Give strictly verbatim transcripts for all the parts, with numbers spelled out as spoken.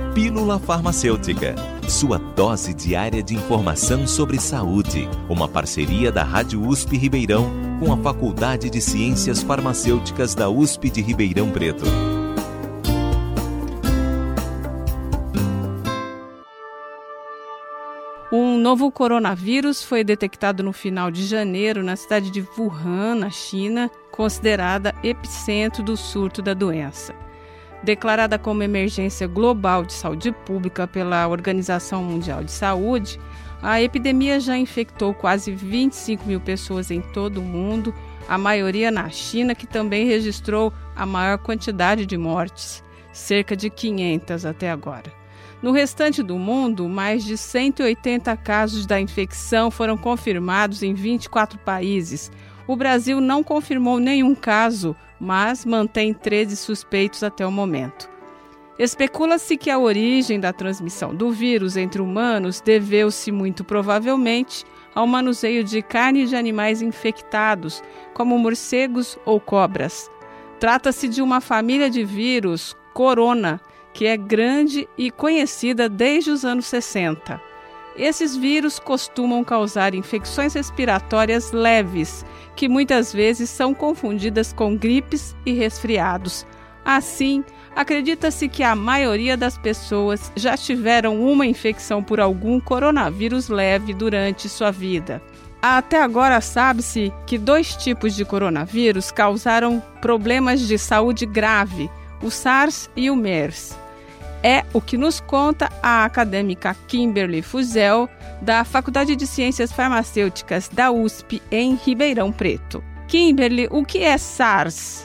Pílula Farmacêutica, sua dose diária de informação sobre saúde. Uma parceria da Rádio U S P Ribeirão com a Faculdade de Ciências Farmacêuticas da U S P de Ribeirão Preto. Um novo coronavírus foi detectado no final de janeiro na cidade de Wuhan, na China, considerada epicentro do surto da doença. Declarada como emergência global de saúde pública pela Organização Mundial de Saúde, a epidemia já infectou quase vinte e cinco mil pessoas em todo o mundo, a maioria na China, que também registrou a maior quantidade de mortes, cerca de quinhentas até agora. No restante do mundo, mais de cento e oitenta casos da infecção foram confirmados em vinte e quatro países. O Brasil não confirmou nenhum caso, mas mantém treze suspeitos até o momento. Especula-se que a origem da transmissão do vírus entre humanos deveu-se muito provavelmente ao manuseio de carne de animais infectados, como morcegos ou cobras. Trata-se de uma família de vírus, corona, que é grande e conhecida desde os anos sessenta. Esses vírus costumam causar infecções respiratórias leves, que muitas vezes são confundidas com gripes e resfriados. Assim, acredita-se que a maioria das pessoas já tiveram uma infecção por algum coronavírus leve durante sua vida. Até agora sabe-se que dois tipos de coronavírus causaram problemas de saúde grave, o SARS e o MERS. É o que nos conta a acadêmica Kimberly Fuzel, da Faculdade de Ciências Farmacêuticas da U S P em Ribeirão Preto. Kimberly, o que é SARS?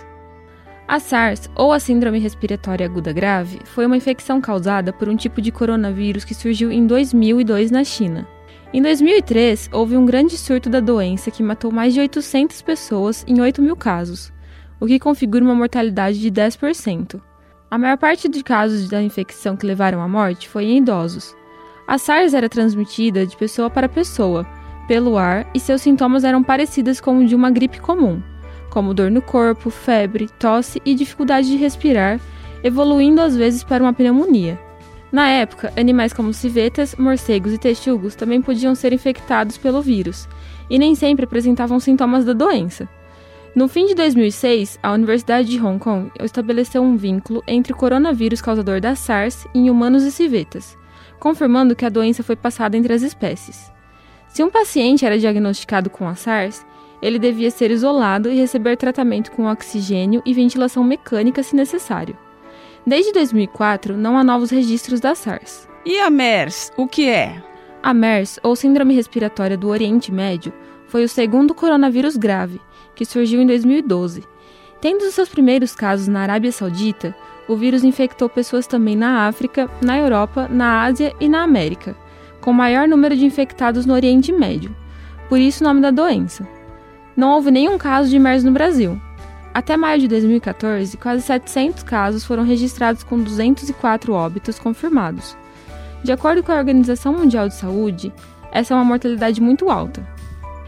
A SARS, ou a Síndrome Respiratória Aguda Grave, foi uma infecção causada por um tipo de coronavírus que surgiu em dois mil e dois na China. Em dois mil e três, houve um grande surto da doença que matou mais de oitocentas pessoas em oito mil casos, o que configura uma mortalidade de dez por cento. A maior parte de casos da infecção que levaram à morte foi em idosos. A SARS era transmitida de pessoa para pessoa, pelo ar, e seus sintomas eram parecidos com o de uma gripe comum, como dor no corpo, febre, tosse e dificuldade de respirar, evoluindo às vezes para uma pneumonia. Na época, animais como civetas, morcegos e texugos também podiam ser infectados pelo vírus, e nem sempre apresentavam sintomas da doença. No fim de dois mil e seis, a Universidade de Hong Kong estabeleceu um vínculo entre o coronavírus causador da SARS em humanos e civetas, confirmando que a doença foi passada entre as espécies. Se um paciente era diagnosticado com a SARS, ele devia ser isolado e receber tratamento com oxigênio e ventilação mecânica se necessário. Desde dois mil e quatro, não há novos registros da SARS. E a MERS, o que é? A MERS, ou Síndrome Respiratória do Oriente Médio, foi o segundo coronavírus grave, que surgiu em dois mil e doze. Tendo os seus primeiros casos na Arábia Saudita, o vírus infectou pessoas também na África, na Europa, na Ásia e na América, com maior número de infectados no Oriente Médio. Por isso o nome da doença. Não houve nenhum caso de MERS no Brasil. Até maio de dois mil e quatorze, quase setecentos casos foram registrados com duzentos e quatro óbitos confirmados. De acordo com a Organização Mundial de Saúde, essa é uma mortalidade muito alta.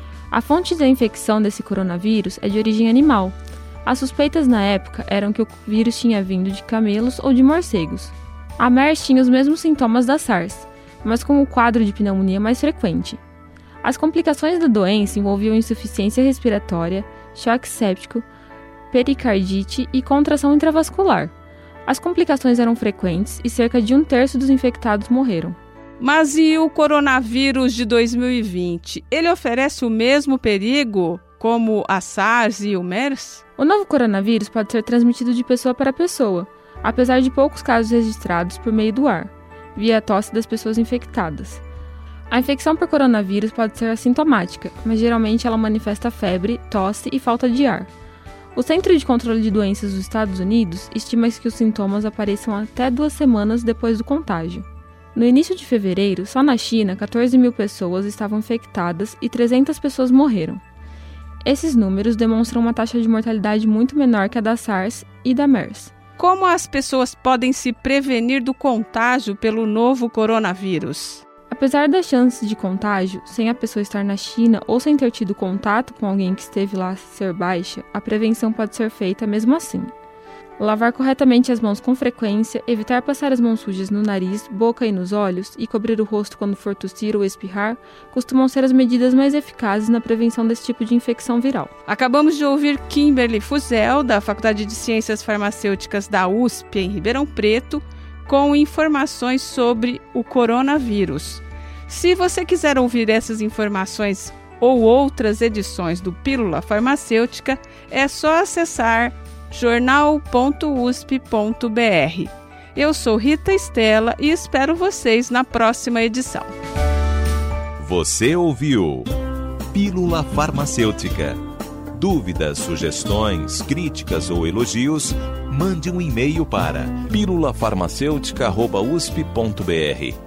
A fonte da infecção desse coronavírus é de origem animal. As suspeitas na época eram que o vírus tinha vindo de camelos ou de morcegos. A MERS tinha os mesmos sintomas da SARS, mas com o quadro de pneumonia mais frequente. As complicações da doença envolviam insuficiência respiratória, choque séptico, pericardite e contração intravascular. As complicações eram frequentes e cerca de um terço dos infectados morreram. Mas e o coronavírus de dois mil e vinte? Ele oferece o mesmo perigo como a SARS e o MERS? O novo coronavírus pode ser transmitido de pessoa para pessoa, apesar de poucos casos registrados por meio do ar, via a tosse das pessoas infectadas. A infecção por coronavírus pode ser assintomática, mas geralmente ela manifesta febre, tosse e falta de ar. O Centro de Controle de Doenças dos Estados Unidos estima que os sintomas apareçam até duas semanas depois do contágio. No início de fevereiro, só na China, quatorze mil pessoas estavam infectadas e trezentas pessoas morreram. Esses números demonstram uma taxa de mortalidade muito menor que a da SARS e da MERS. Como as pessoas podem se prevenir do contágio pelo novo coronavírus? Apesar das chances de contágio, sem a pessoa estar na China ou sem ter tido contato com alguém que esteve lá ser baixa, a prevenção pode ser feita mesmo assim. Lavar corretamente as mãos com frequência, evitar passar as mãos sujas no nariz, boca e nos olhos e cobrir o rosto quando for tossir ou espirrar costumam ser as medidas mais eficazes na prevenção desse tipo de infecção viral. Acabamos de ouvir Kimberly Fuzel, da Faculdade de Ciências Farmacêuticas da U S P, em Ribeirão Preto, com informações sobre o coronavírus. Se você quiser ouvir essas informações ou outras edições do Pílula Farmacêutica, é só acessar jornal ponto u s p ponto b r. Eu sou Rita Estela e espero vocês na próxima edição. Você ouviu Pílula Farmacêutica. Dúvidas, sugestões, críticas ou elogios, mande um e-mail para pílula farmacêutica arroba u s p ponto b r.